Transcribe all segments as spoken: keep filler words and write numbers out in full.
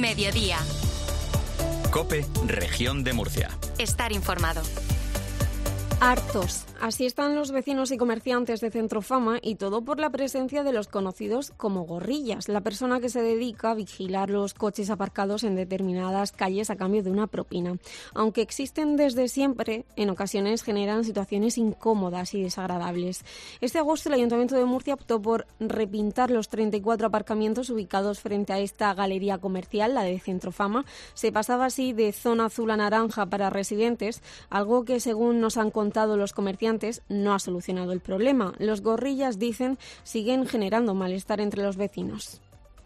mediodía. COPE, Región de Murcia. Estar informado. Hartos. Así están los vecinos y comerciantes de Centrofama, y todo por la presencia de los conocidos como gorrillas, la persona que se dedica a vigilar los coches aparcados en determinadas calles a cambio de una propina. Aunque existen desde siempre, en ocasiones generan situaciones incómodas y desagradables. Este agosto el Ayuntamiento de Murcia optó por repintar los treinta y cuatro aparcamientos ubicados frente a esta galería comercial, la de Centrofama. Se pasaba así de zona azul a naranja para residentes, algo que, según nos han contado los comerciantes, no ha solucionado el problema. Los gorrillas, dicen, siguen generando malestar entre los vecinos.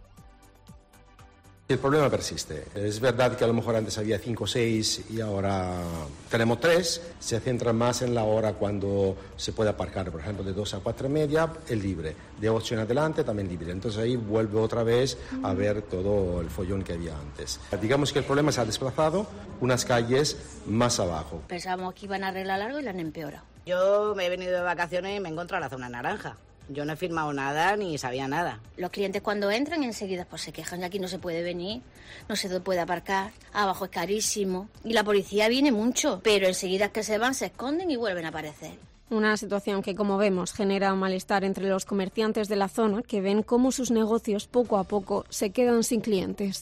El problema persiste. Es verdad que a lo mejor antes había cinco o seis y ahora tenemos tres. Se centra más en la hora cuando se puede aparcar, por ejemplo, de dos a cuatro y media, es libre. De ocho en adelante también libre. Entonces ahí vuelve otra vez a ver todo el follón que había antes. Digamos que el problema se ha desplazado unas calles más abajo. Pensábamos que iban a arreglar algo y lo han empeorado. Yo me he venido de vacaciones y me encuentro en la zona naranja. Yo no he firmado nada ni sabía nada. Los clientes cuando entran enseguida pues se quejan, aquí no se puede venir, no se puede aparcar, abajo es carísimo. Y la policía viene mucho, pero enseguida que se van se esconden y vuelven a aparecer. Una situación que, como vemos, genera malestar entre los comerciantes de la zona, que ven cómo sus negocios poco a poco se quedan sin clientes.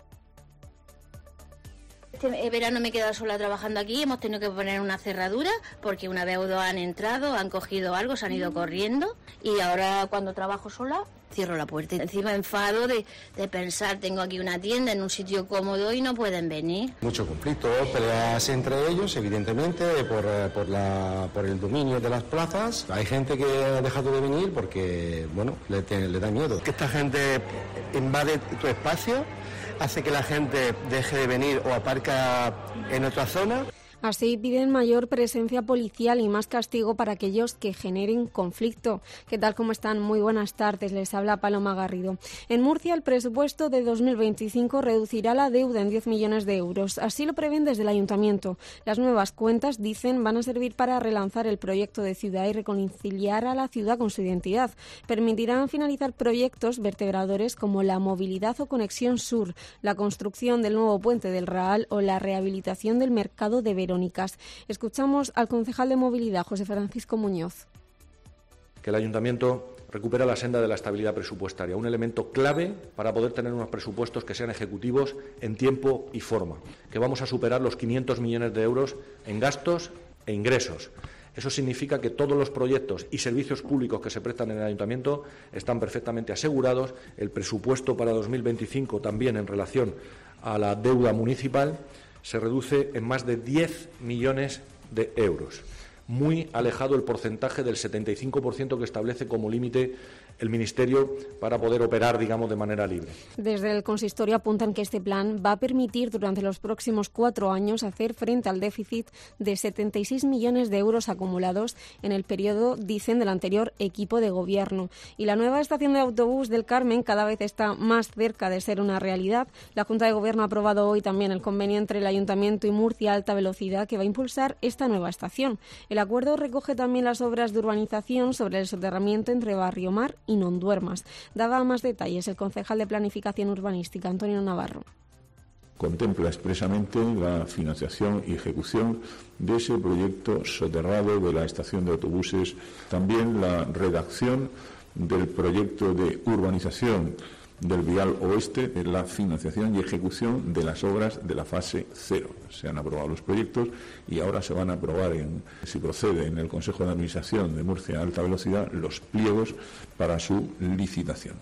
Este verano me he quedado sola trabajando aquí, hemos tenido que poner una cerradura porque una vez o dos han entrado, han cogido algo, se han ido corriendo, y ahora cuando trabajo sola cierro la puerta. Encima enfado de, de pensar, tengo aquí una tienda en un sitio cómodo y no pueden venir. Mucho conflicto, peleas entre ellos, evidentemente, por, por, la, por el dominio de las plazas. Hay gente que ha dejado de venir porque, bueno, le, le da miedo. Que esta gente invade tu espacio, hace que la gente deje de venir o aparca en otra zona. Así piden mayor presencia policial y más castigo para aquellos que generen conflicto. ¿Qué tal? ¿Cómo están? Muy buenas tardes. Les habla Paloma Garrido. En Murcia, el presupuesto de dos mil veinticinco reducirá la deuda en diez millones de euros. Así lo prevén desde el Ayuntamiento. Las nuevas cuentas, dicen, van a servir para relanzar el proyecto de ciudad y reconciliar a la ciudad con su identidad. Permitirán finalizar proyectos vertebradores como la movilidad o conexión sur, la construcción del nuevo puente del Raal o la rehabilitación del mercado de Verónicas. Escuchamos al concejal de Movilidad, José Francisco Muñoz. Que el Ayuntamiento recupera la senda de la estabilidad presupuestaria, un elemento clave para poder tener unos presupuestos que sean ejecutivos en tiempo y forma, que vamos a superar los quinientos millones de euros en gastos e ingresos. Eso significa que todos los proyectos y servicios públicos que se prestan en el Ayuntamiento están perfectamente asegurados. El presupuesto para dos mil veinticinco, también en relación a la deuda municipal, se reduce en más de diez millones de euros, muy alejado el porcentaje del setenta y cinco por ciento que establece como límite el Ministerio para poder operar, digamos, de manera libre. Desde el consistorio apuntan que este plan va a permitir durante los próximos cuatro años hacer frente al déficit de setenta y seis millones de euros acumulados en el periodo, dicen, del anterior equipo de gobierno. Y la nueva estación de autobús del Carmen cada vez está más cerca de ser una realidad. La Junta de Gobierno ha aprobado hoy también el convenio entre el Ayuntamiento y Murcia Alta Velocidad, que va a impulsar esta nueva estación. El acuerdo recoge también las obras de urbanización sobre el soterramiento entre Barrio Mar y Nonduermas. Daba más detalles el concejal de Planificación Urbanística, Antonio Navarro. Contempla expresamente la financiación y ejecución de ese proyecto soterrado de la estación de autobuses, también la redacción del proyecto de urbanización del Vial Oeste, la financiación y ejecución de las obras de la fase cero. Se han aprobado los proyectos y ahora se van a aprobar, en, si procede, en el Consejo de Administración de Murcia Alta Velocidad, los pliegos para su licitación.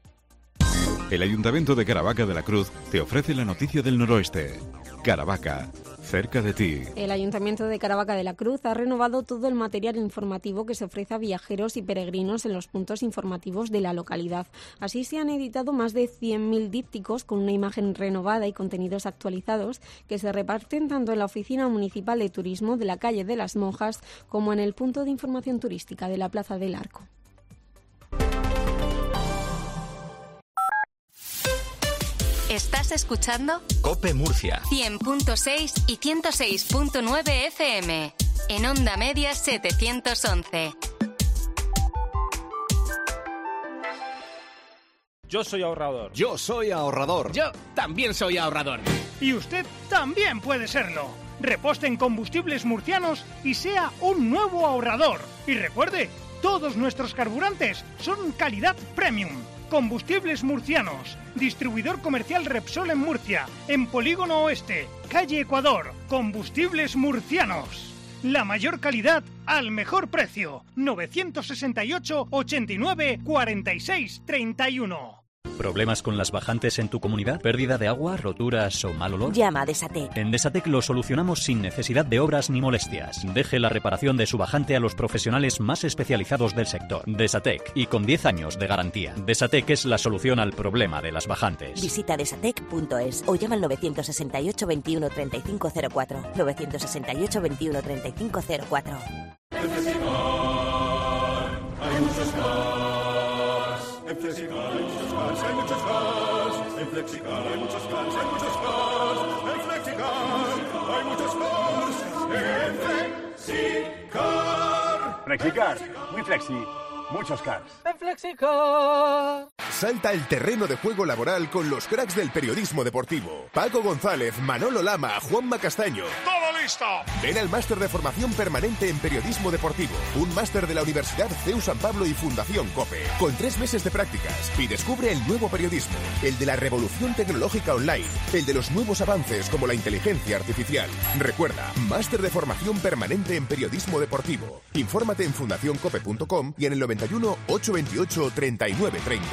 El Ayuntamiento de Caravaca de la Cruz te ofrece la noticia del noroeste. Caravaca, cerca de ti. El Ayuntamiento de Caravaca de la Cruz ha renovado todo el material informativo que se ofrece a viajeros y peregrinos en los puntos informativos de la localidad. Así se han editado más de cien mil dípticos con una imagen renovada y contenidos actualizados que se reparten tanto en la Oficina Municipal de Turismo de la calle de las Monjas como en el punto de información turística de la Plaza del Arco. ¿Estás escuchando? COPE Murcia. cien punto seis y ciento seis punto nueve F M. En onda media setecientos once. Yo soy ahorrador. Yo soy ahorrador. Yo también soy ahorrador. Y usted también puede serlo. Reposte en Combustibles Murcianos y sea un nuevo ahorrador. Y recuerde, todos nuestros carburantes son calidad premium. Combustibles Murcianos, distribuidor comercial Repsol en Murcia, en Polígono Oeste, calle Ecuador. Combustibles Murcianos. La mayor calidad al mejor precio. novecientos sesenta y ocho, ochenta y nueve, cuarenta y seis, treinta y uno. ¿Problemas con las bajantes en tu comunidad? ¿Pérdida de agua, roturas o mal olor? Llama a Desatec. En Desatec lo solucionamos sin necesidad de obras ni molestias. Deje la reparación de su bajante a los profesionales más especializados del sector. Desatec, y con diez años de garantía. Desatec es la solución al problema de las bajantes. Visita desatec punto es o llama al novecientos sesenta y ocho, veintiuno, treinta y cinco cero cuatro. novecientos sesenta y ocho, veintiuno, treinta y cinco cero cuatro. En Flexicar hay muchos más. En Flexicar hay muchos más, hay muchos más. En Flexicar hay muchos más, hay muchos más. En Flexicar hay muchos más. En Flexicar. Flexicar, muy flexi. Muchos cars. En Flexicar. Salta al terreno de juego laboral con los cracks del periodismo deportivo. Paco González, Manolo Lama, Juanma Castaño. ¡Todo listo! Ven al máster de formación permanente en periodismo deportivo. Un máster de la Universidad C E U San Pablo y Fundación COPE. Con tres meses de prácticas. Y descubre el nuevo periodismo. El de la revolución tecnológica online. El de los nuevos avances como la inteligencia artificial. Recuerda, máster de formación permanente en periodismo deportivo. Infórmate en fundación cope punto com y en el noventa y uno, ochocientos veintiocho, treinta y nueve treinta.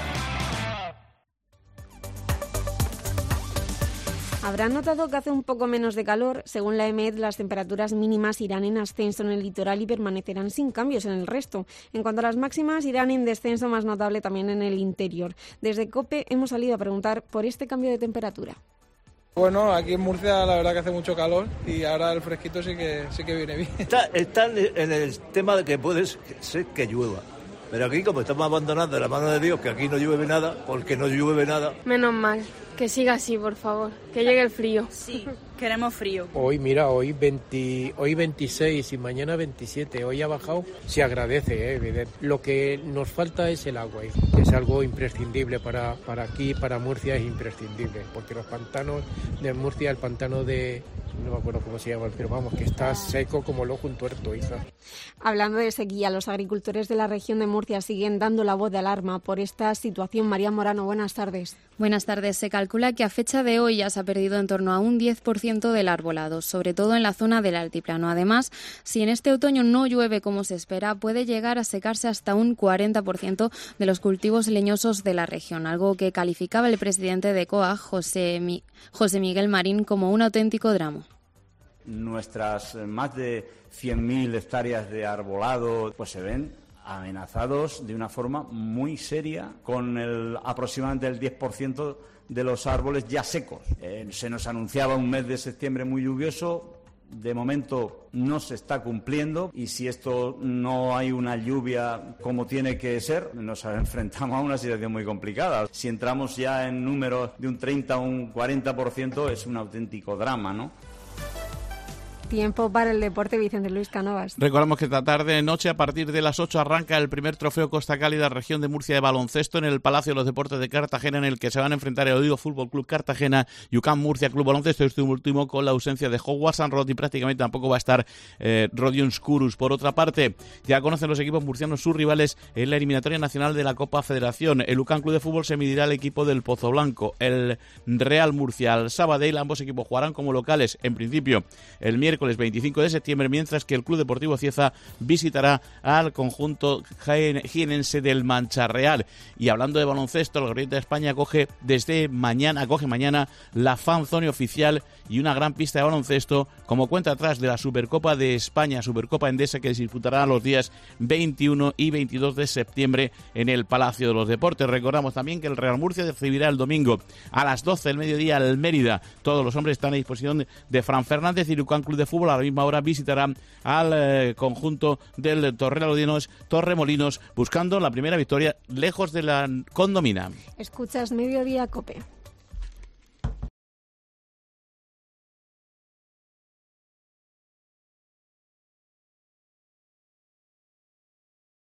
Habrán notado que hace un poco menos de calor. Según la E M E D, las temperaturas mínimas irán en ascenso en el litoral y permanecerán sin cambios en el resto. En cuanto a las máximas, irán en descenso más notable también en el interior. Desde COPE hemos salido a preguntar por este cambio de temperatura. Bueno, aquí en Murcia la verdad que hace mucho calor y ahora el fresquito sí que sí que viene bien. Está, está en el tema de que puede ser que llueva. Pero aquí, como estamos abandonando de la mano de Dios, que aquí no llueve nada, porque no llueve nada. Menos mal, que siga así, por favor, que llegue el frío. Sí, queremos frío. Hoy, mira, hoy, veinte, hoy veintiséis y mañana veintisiete, hoy ha bajado, se agradece, ¿eh? Lo que nos falta es el agua, que es algo imprescindible para, para aquí, para Murcia es imprescindible, porque los pantanos de Murcia, el pantano de... no me acuerdo cómo se llama, pero vamos, que está seco como el ojo un tuerto, hija. Hablando de sequía, los agricultores de la región de Murcia siguen dando la voz de alarma por esta situación. María Morano, buenas tardes. Buenas tardes. Se calcula que a fecha de hoy ya se ha perdido en torno a un diez por ciento del arbolado, sobre todo en la zona del altiplano. Además, si en este otoño no llueve como se espera, puede llegar a secarse hasta un cuarenta por ciento de los cultivos leñosos de la región, algo que calificaba el presidente de C O A, José, Mi- José Miguel Marín, como un auténtico drama. Nuestras más de cien mil hectáreas de arbolado pues se ven amenazados de una forma muy seria, con el aproximadamente el diez por ciento de los árboles ya secos. Eh, se nos anunciaba un mes de septiembre muy lluvioso. De momento no se está cumpliendo y si esto no hay una lluvia como tiene que ser, nos enfrentamos a una situación muy complicada. Si entramos ya en números de un treinta o un cuarenta por ciento es un auténtico drama, ¿no? Tiempo para el deporte, Vicente Luis Cánovas. Recordamos que esta tarde noche a partir de las ocho arranca el primer trofeo Costa Cálida región de Murcia de baloncesto en el Palacio de los Deportes de Cartagena, en el que se van a enfrentar el Odio Fútbol Club Cartagena y U C A M Murcia Club Baloncesto, este último con la ausencia de Howard Sanrod y prácticamente tampoco va a estar eh, Rodion Skurus. Por otra parte, ya conocen los equipos murcianos sus rivales en la eliminatoria nacional de la Copa Federación. El U C A M Club de Fútbol se medirá al equipo del Pozo Blanco, el Real Murcia al Sabadell. Ambos equipos jugarán como locales en principio el miércoles veinticinco de septiembre, mientras que el Club Deportivo Cieza visitará al conjunto jienense del Mancha Real. Y hablando de baloncesto, la Glorieta de España acoge desde mañana, acoge mañana la Fan Zone oficial y una gran pista de baloncesto como cuenta atrás de la Supercopa de España, Supercopa Endesa, que se disputará los días veintiuno y veintidós de septiembre en el Palacio de los Deportes. Recordamos también que el Real Murcia recibirá el domingo a las doce del mediodía al Mérida. Todos los hombres están a disposición de, de Fran Fernández y el U C A M Club de Fútbol a la misma hora visitará al eh, conjunto del Torremolinos, Torremolinos buscando la primera victoria lejos de la condomina. Escuchas Mediodía COPE.